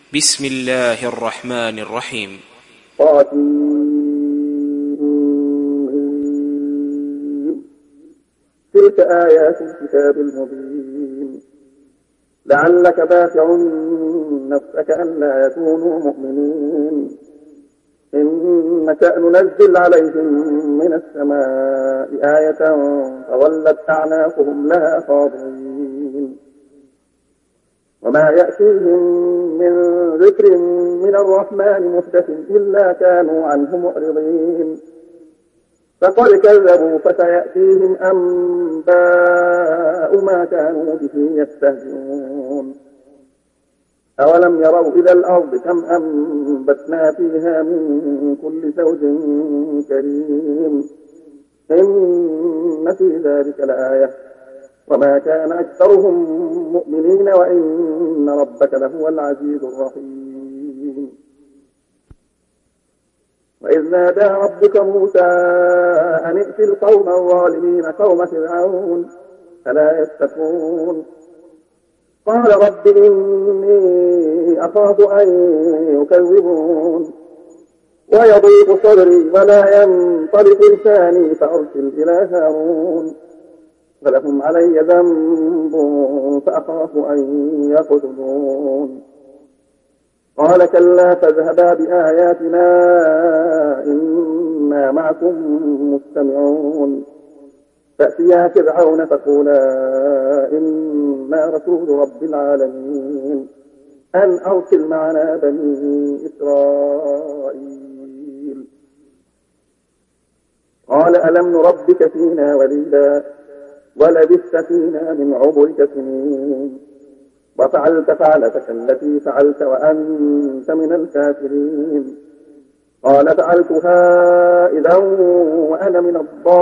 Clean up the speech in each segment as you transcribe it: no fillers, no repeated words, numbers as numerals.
بسم الله الرحمن الرحيم. تلك آيات الكتاب المبين لعلك باخع نفسك ألا يكونوا مؤمنين إن نشأ ننزل عليهم من السماء آية فظلت أعناقهم لها خاضعين وما يأتيهم من ذكر من الرحمن محدث إلا كانوا عنه معرضين فقد كذبوا فسيأتيهم أنباء ما كانوا به يستهزئون أولم يروا إلى الأرض كم أنبتنا فيها من كل زوج كريم إن في ذلك لآية وما كان أكثرهم مؤمنين وإن ربك لهو العزيز الرحيم وإذ نادى ربك موسى أن ائت القوم الظالمين قوم فرعون ألا يتقون قال رب إني أخاف أن يكذبون ويضيق صدري ولا ينطلق لساني فأرسل إلى هارون فلهم علي ذنب فأخاف أن يقتلون قال كلا فاذهبا بآياتنا إنا معكم مستمعون فأتيا فرعون فقولا إنا رسول رب العالمين أن أرسل معنا بني إسرائيل قال ألم نربك فينا وليدا ولبثت فينا من عمرك سنين وفعلت فعلتك التي فعلت وأنت من الكافرين قال فعلتها إذا وأنا من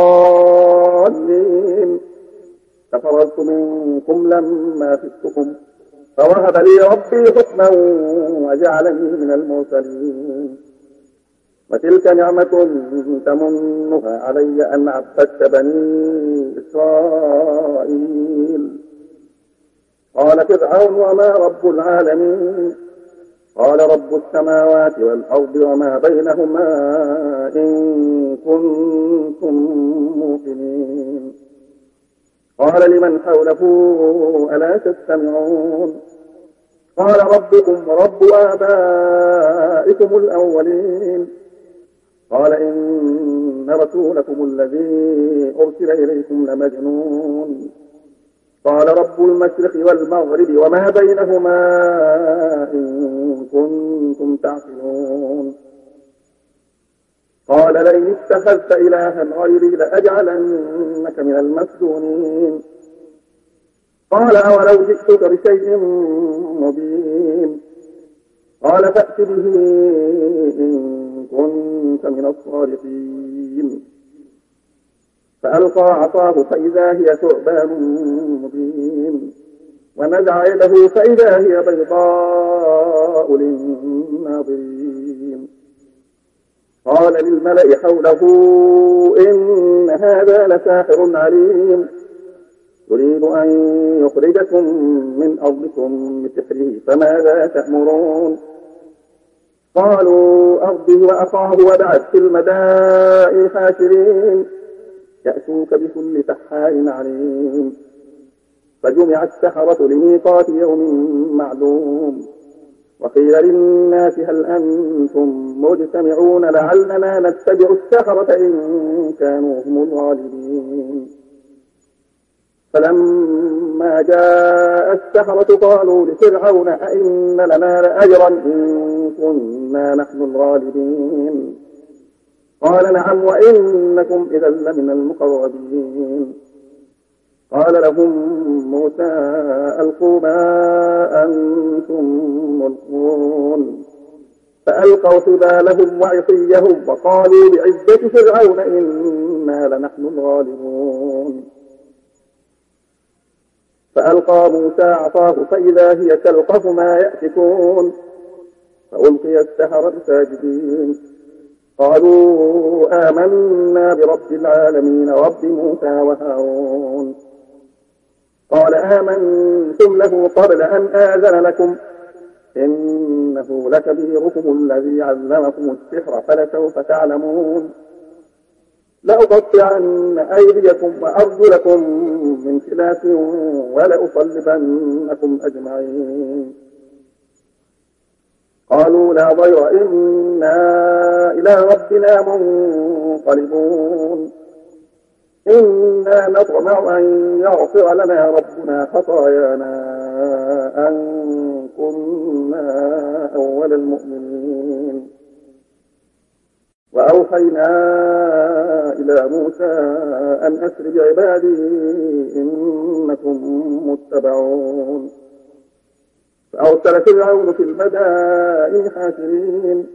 الضالين ففررت منكم لما خفتكم فوهب لي ربي حكما وجعلني من المرسلين وتلك نعمة تمنها علي أن عبدت بني إسرائيل قال فرعون وما رب العالمين قال رب السماوات والأرض وما بينهما إن كنتم موقنين قال لمن حوله ألا تستمعون قال ربكم ورب آبائكم الأولين قال إن رسولكم الذي أرسل إليكم لمجنون قال رب المشرق والمغرب وما بينهما إن كنتم تعقلون قال لئن اتخذت إلها غيري لأجعلنك من المسجونين قال أولو جئتك بشيء مبين قال فأت به إن كنت من الصادقين فألقى عصاه فإذا هي ثعبان مبين ونزع يده فإذا هي بيضاء للناظرين قال للملأ حوله إن هذا لساحر عليم يريد أن يخرجكم من أرضكم بسحره فماذا تأمرون قالوا أرضه وأخاه وابعث في المدائن حاشرين يأتوك بكل سحار عليم فجمع السحرة لميقات يوم معلوم وقيل للناس هل أنتم مجتمعون لعلنا نتبع السحرة إن كانوا هم الغالبين فلما جاء السحرة قالوا لفرعون أئن لنا لأجرا إن كنا نحن الغالبين قال نعم وإنكم إذا لمن المقربين قال لهم موسى ألقوا ما أنتم ملقون فألقوا حبالهم وعصيهم وقالوا بعزة فرعون إنا لنحن الغالبون فألقى موسى عصاه فإذا هي تلقف ما يأفكون فألقي السحرة ساجدين قالوا آمنا برب العالمين رب موسى وهارون قال آمنتم له قبل أن آذن لكم إنه إنه لكبيركم الذي علمكم السحر فلسوف تعلمون لأقطعن أيديكم وأرجلكم من خلاف ولأصلبنكم أجمعين قالوا لا ضير إنا إلى ربنا منقلبون إنا نطمع أن يغفر لنا ربنا خطايانا أن كنا أول المؤمنين وأوحينا إلى موسى أن أسر بعبادي إنكم متبعون فأرسل فرعون في المدائن حاشرين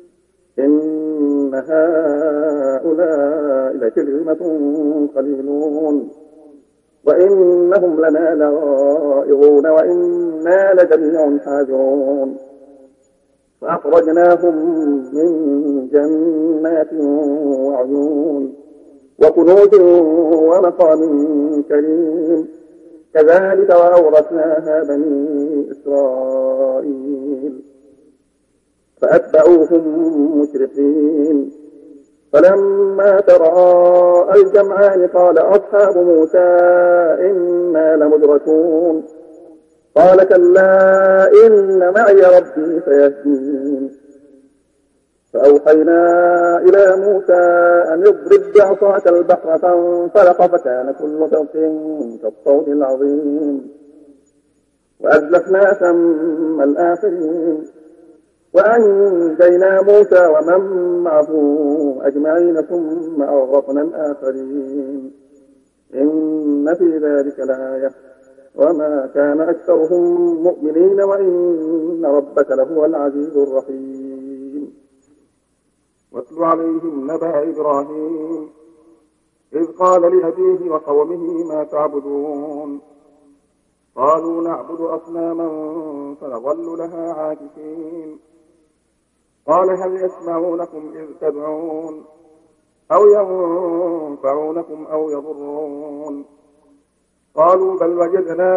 إن هؤلاء لشرذمة قليلون وإنهم لنا لغائظون وإنا لجميع حاذرون فأخرجناهم من جنات وعيون وكنوز ومقام كريم كذلك وأورثناها بني إسرائيل فأتبعوهم مشرقين فلما تراءى الجمعان قال أصحاب موسى إنا لمدركون قال كلا إن معي ربي سيهدين فأوحينا إلى موسى أن اضرب بعصاك البحر فانفلق فكان كل فرق كالطود العظيم وأزلفنا ثم الآخرين وأنجينا موسى ومن معه أجمعين ثم أغرقنا الآخرين إن في ذلك لآية وما كان أكثرهم مؤمنين وإن ربك لهو العزيز الرحيم واتل عليهم نبأ إبراهيم إذ قال لأبيه وقومه ما تعبدون قالوا نعبد أصناما فنظل لها عاكفين قال هل يسمعونكم إذ تدعون أو ينفعونكم أو يضرون قالوا بل وجدنا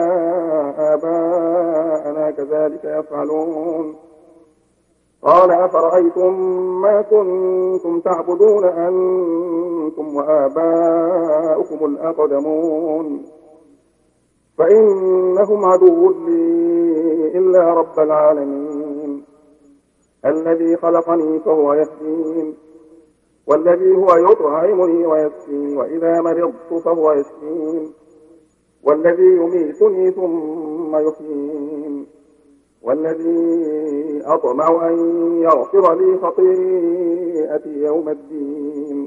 آباءنا كذلك يفعلون قال أفرأيتم ما كنتم تعبدون أنتم وآباؤكم الأقدمون فإنهم عدو لي إلا رب العالمين الذي خلقني فهو يهدين والذي هو يطعمني ويسقين وإذا مرضت فهو يشفين والذي يميتني ثم يحيين والذي أطمع أن يغفر لي خطيئتي يوم الدين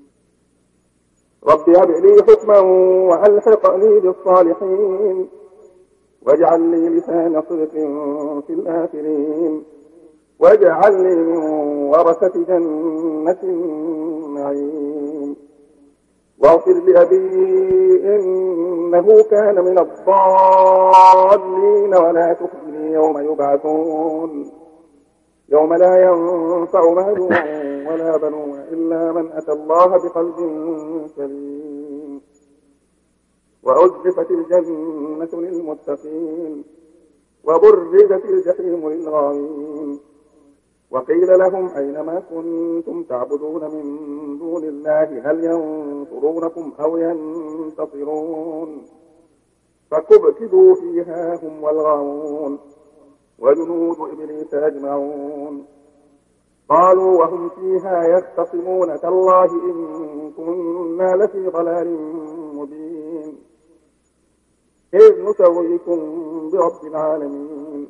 رب هب لي حكما وألحقني بالصالحين واجعل لي لسان صدق في الآخرين واجعلني من ورثة جنة النعيم واغفر لأبي إنه كان من الضالين ولا تخزني يوم يبعثون يوم لا ينفع مال ولا بنون إلا من أتى الله بقلب سليم وأزلفت الجنة للمتقين وبرزت الجحيم للغاوين وقيل لهم أينما كنتم تعبدون من دون الله هل ينصرونكم أو ينتصرون فكبكبوا فيها هم والغاوون وجنود إبليس أجمعون قالوا وهم فيها يختصمون تالله إن كنا لفي ضلال مبين إذ نسويكم برب العالمين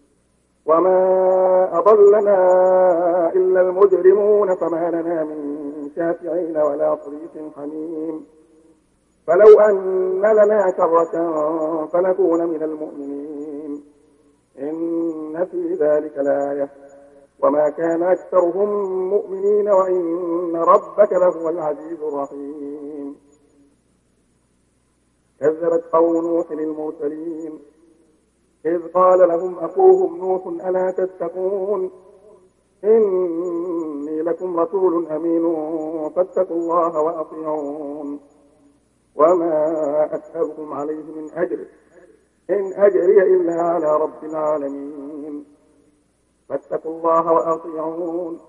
وما أضلنا إلا المجرمون فما لنا من شافعين ولا صديق حميم فلو أن لنا كرة فنكون من المؤمنين إن في ذلك لآية وما كان أكثرهم مؤمنين وإن ربك لهو العزيز الرحيم كذبت قوم نوح المرسلين إذ قال لهم أخوهم نوح ألا تتقون إني لكم رسول أمين فاتقوا الله وأطيعون وما أسألكم عليه من أجر إن أجري إلا على رب العالمين فاتقوا الله وأطيعون.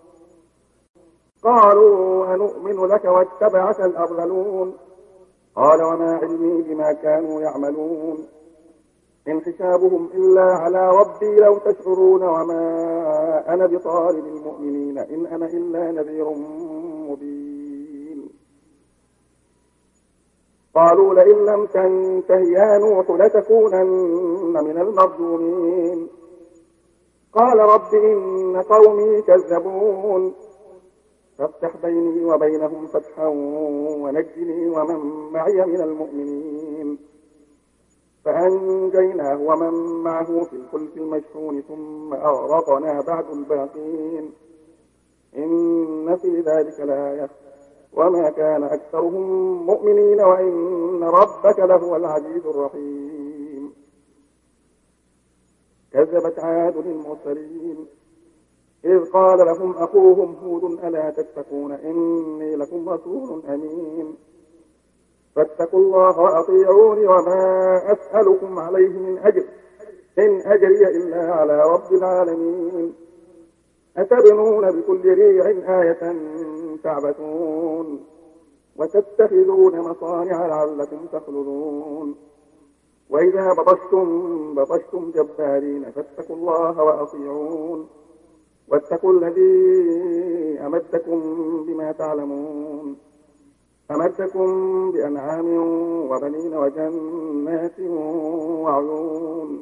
قالوا أنؤمن لك واتبعك الأرذلون. قال وما علمي بما كانوا يعملون إن حسابهم إلا على ربي لو تشعرون وما أنا بطارد المؤمنين إن أنا إلا نذير مبين. قالوا لئن لم تنته يا نوح لتكونن من المرجومين. قال رب إن قومي كذبون فافتح بيني وبينهم فتحا ونجني ومن معي من المؤمنين. فأنجيناه ومن معه في الفلك المشحون ثم أغرقنا بعد الباقين إن في ذلك لآية وما كان أكثرهم مؤمنين وإن ربك لهو العزيز الرحيم. كذبت عاد المرسلين إذ قال لهم أخوهم هود ألا تتقون إني لكم رسول أمين فاتقوا الله وأطيعوني وما أسألكم عليه من أجر إن أجري إلا على رب العالمين. أتبنون بكل ريع آية تعبثون وتتخذون مصانع لعلكم تخلدون وإذا بطشتم جبارين فاتقوا الله وأطيعون واتقوا الذي أمدكم بما تعلمون أمدكم بأنعام وبنين وجنات وعيون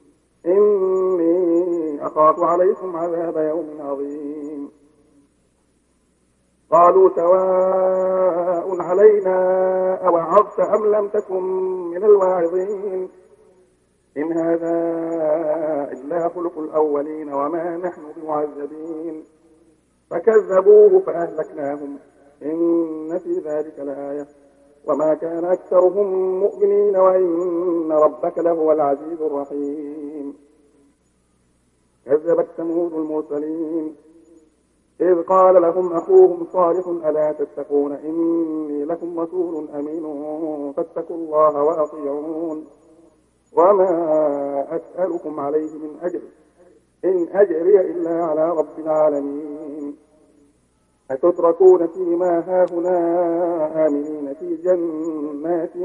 إني أخاف عليكم عذاب يوم عظيم. قالوا سواء علينا أوعظت أم لم تكن من الواعظين إن هذا إلا خلق الأولين وما نحن بمعذبين. فكذبوه فأهلكناهم إن في ذلك لآية وما كان أكثرهم مؤمنين وإن ربك لهو العزيز الرحيم. كذبت ثمود المرسلين إذ قال لهم أخوهم صالح ألا تتقون إني لكم رسول أمين فاتقوا الله وأطيعون وما أسألكم عليه من أجر إن أجري إلا على رب العالمين. أتتركون فيما هاهنا آمنين في جنات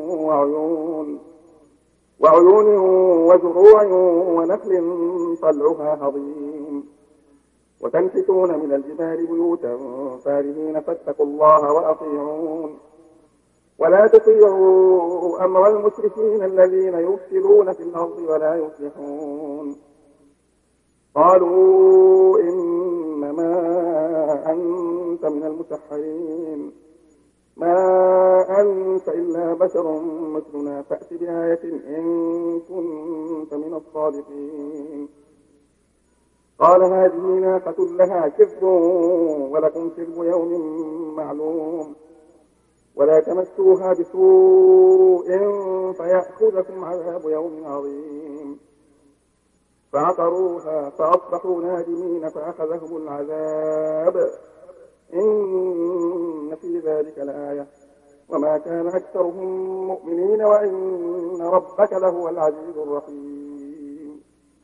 وعيون وزروع ونخل طلعها هضيم وتنحتون من الجبال بيوتا فارهين فاتقوا الله وأطيعون ولا تطيعوا أمر المسرفين الذين يفسدون في الأرض ولا يصلحون. قالوا إنما أنت من المسحرين ما أنت إلا بشر مثلنا فأت بآية إن كنت من الصادقين. قال هذه ناقة لها شرب ولكم شرب يوم معلوم ولا تمسوها بسوء فيأخذكم عذاب يوم عظيم. فعقروها فأصبحوا نادمين فأخذهم العذاب إن في ذلك لآية وما كان أكثرهم مؤمنين وإن ربك لهو العزيز الرحيم.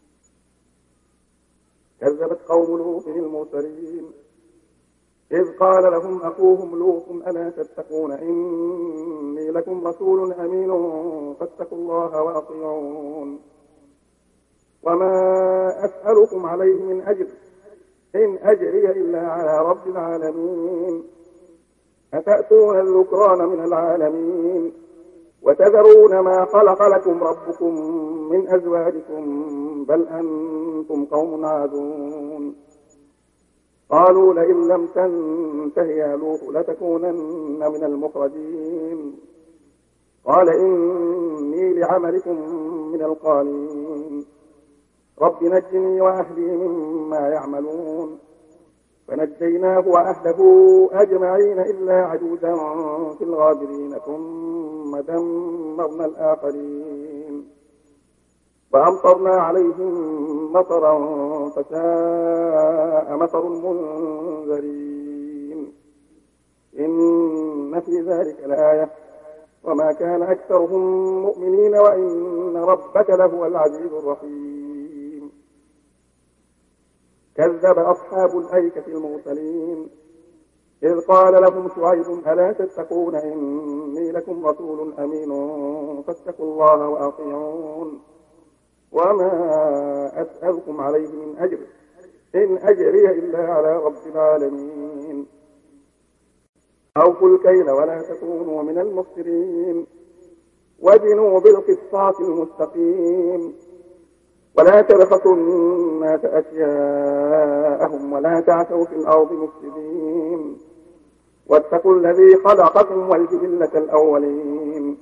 كذبت قوم لوط المرسلين إذ قال لهم أخوهم لوط ألا تتقون إني لكم رسول أمين فاتقوا الله وأطيعون وما أسألكم عليه من أجر إن أجري إلا على رب العالمين. أتأتون الذكران من العالمين وتذرون ما خلق لكم ربكم من أزواجكم بل أنتم قوم عادون. قالوا لئن لم تنته يا لوط لتكونن من المخرجين. قال إني لعملكم من القالين رب نجني وأهلي مما يعملون. فنجيناه وأهله أجمعين إلا عجوزا في الغابرين ثم دمرنا الآخرين وأمطرنا عليهم مطرا فساء مطر المنذرين إن في ذلك لآية وما كان أكثرهم مؤمنين وإن ربك لهو العزيز الرحيم. كذب أصحاب الأيكة المرسلين إذ قال لهم شعيب ألا تتقون إني لكم رسول أمين فاتقوا الله وأطيعون وما أسألكم عليه من أجر إن أجري إلا على رب العالمين أوفوا الكيل ولا تكونوا من المخسرين وزنوا بالقسطاس المستقيم ولا تبخسوا الناس أشياءهم ولا تعثوا في الأرض مفسدين واتقوا الذي خلقكم والجبلة الأولين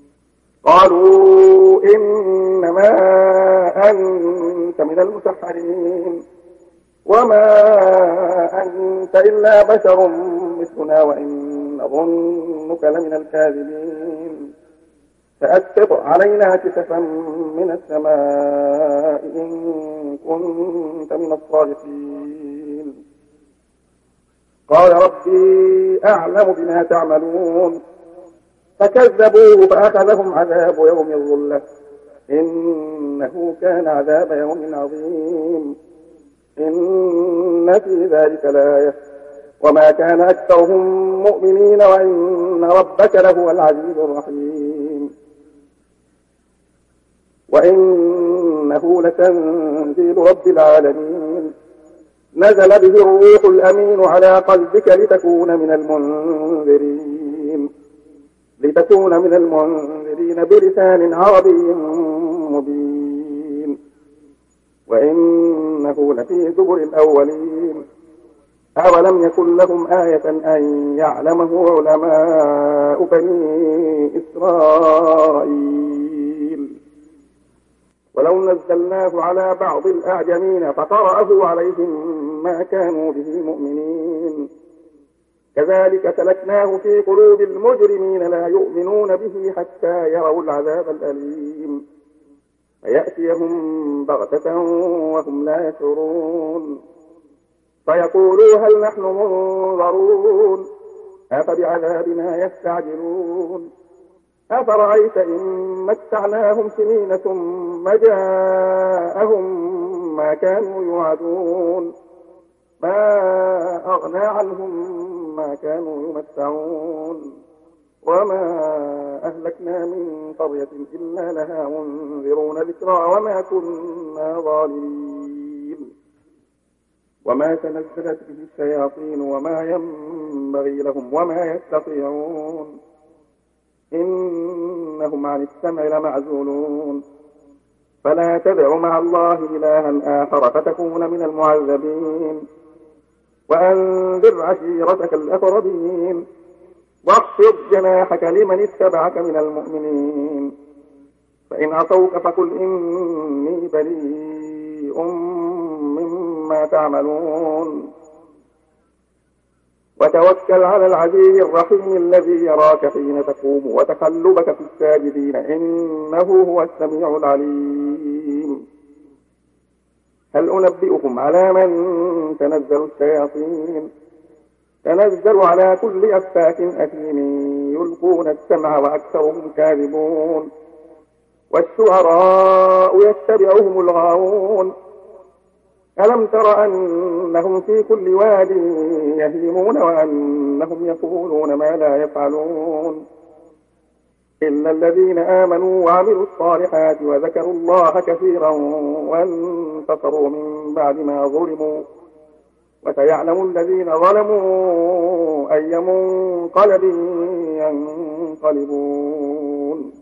قالوا إنما أنت من المسحرين وما أنت إلا بشر مثلنا وإن نظنك لمن الكاذبين فأسقط علينا كسفا من السماء إن كنت من الصادقين قال ربي أعلم بما تعملون فكذبوه فأخذهم عذاب يوم الظلة إنه كان عذاب يوم عظيم إن في ذلك لآية وما كان أكثرهم مؤمنين وإن ربك لهو العزيز الرحيم وإنه لتنزيل رب العالمين نزل به الروح الأمين على قلبك لتكون من المنذرين بلسان عربي مبين وإنه لفي زبر الأولين أولم يكن لهم آية أن يعلمه علماء بني إسرائيل ولو نزلناه على بعض الأعجمين فقرأه عليهم ما كانوا به مؤمنين كذلك سلكناه في قلوب المجرمين لا يؤمنون به حتى يروا العذاب الأليم فيأتيهم بغتة وهم لا يشعرون فيقولوا هل نحن منظرون أفبعذابنا يستعجلون أفرأيت إن متعناهم سنين ثم جاءهم ما كانوا يوعدون ما أغنى عنهم ما كانوا يمتعون وما أهلكنا من قرية إلا لها منذرون ذكرى وما كنا ظالمين وما تنزلت به الشياطين وما ينبغي لهم وما يستطيعون إنهم عن السمع لمعزولون فلا تدع مع الله إلها آخر فتكون من المعذبين وأنذر عشيرتك الأقربين واخفض جناحك لمن اتبعك من المؤمنين فإن عصوك فقل إني بريء مما تعملون وتوكل على العزيز الرحيم الذي يراك حين تقوم وتقلبك في الساجدين إنه هو السميع العليم هل أنبئكم على من تنزل الشياطين تنزل على كل أفاك أثيم يلقون السمع وأكثرهم كاذبون والشعراء يتبعهم الغاوون ألم تر أنهم في كل واد يهيمون وأنهم يقولون ما لا يفعلون إلا الذين آمنوا وعملوا الصالحات وذكروا الله كثيرا وانتصروا من بعد ما ظلموا وسيعلم الذين ظلموا أي منقلب ينقلبون